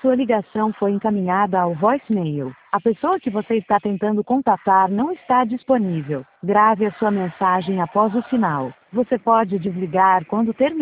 sua ligação foi encaminhada ao voicemail. A pessoa que você está tentando contatar não está disponível. Grave a sua mensagem após o sinal. Você pode desligar quando terminar.